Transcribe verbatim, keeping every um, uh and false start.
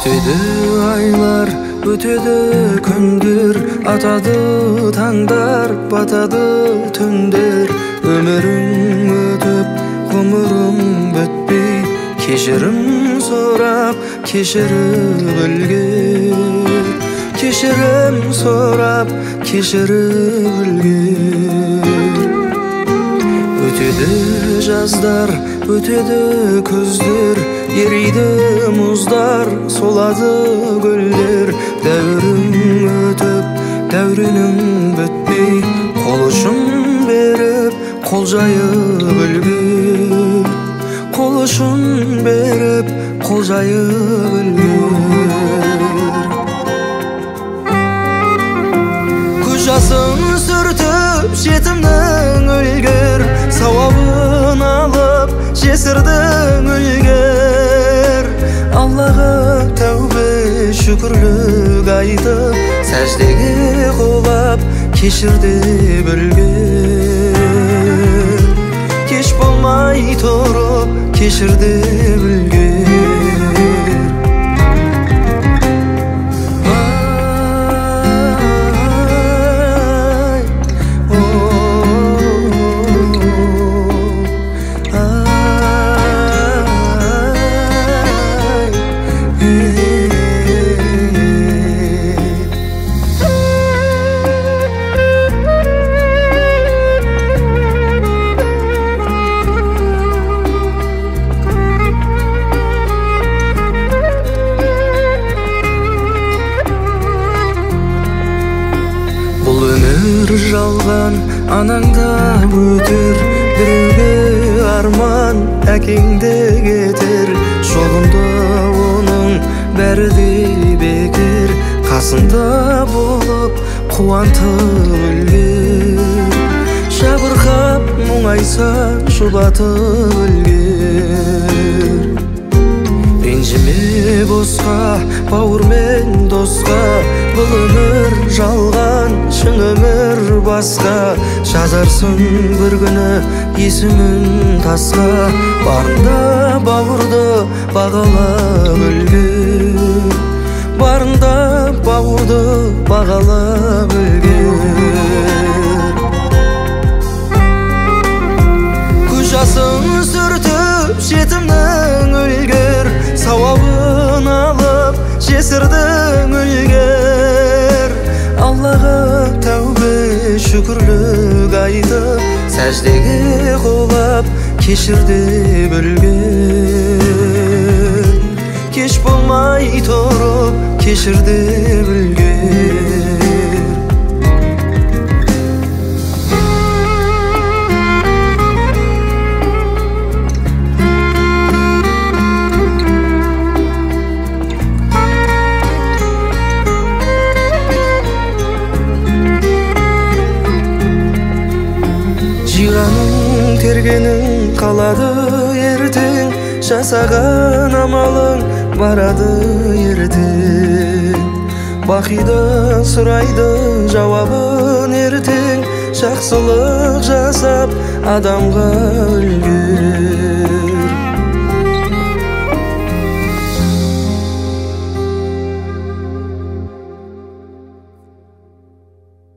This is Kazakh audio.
Өтеді айлар, өтеді күндер, атады таңдар, батады түндер. Өмірің өтіп, ғұмырың бітпей, кешірім сұрап, кешіріп үлгер. Кешірім сұрап, кешіріп үлгер. Өтеді жаздар, өтеді күздер, ериді мұздар, солады гүлдер. Дәуірің өтіп, дәуренің бітпей, қол ұшын беріп, қол жайып үлгер. Қол ұшын беріп, қол жайып үлгер. Көз жасын сүртіп, жетімнің үлгер, сауабын алып, жесірдің үлгер. Аллаға тәубе, шүкірлік айтып, сәждеге құлап, кешір деп үлгер. Кеш болмай тұрып, кешір деп үлгер. Бұл өмір жалған, анаңда өтер, біреуге арман, әкеңде кетер. Жолында оның бәрі де бекер, қасында болып қуантып үлгер. Жабырқап мұңайса жұбатып үлгер. Ренжіме босқа, бауырмен досқа, бұл өмір жалған, шын өмір басқа. Жазарсың бір күні есімін тасқа, барында бауырды бағалап үлгер. Барында бауырды бағалап үлгер. Көз жасын сүртіп, жетімнің үлгер, сауабын алып, жесірдің үлгер. Аллаға тәубе, шүкірлік айтып, сәждеге құлап, кешір деп үлгер. Кеш болмай тұрып, кешір деп үлгер. Жиғаның тергенің қалады ертең, жасаған амалың барады ертең. Бақиды сұрайды жауабын ертең, жақсылық жасап адамға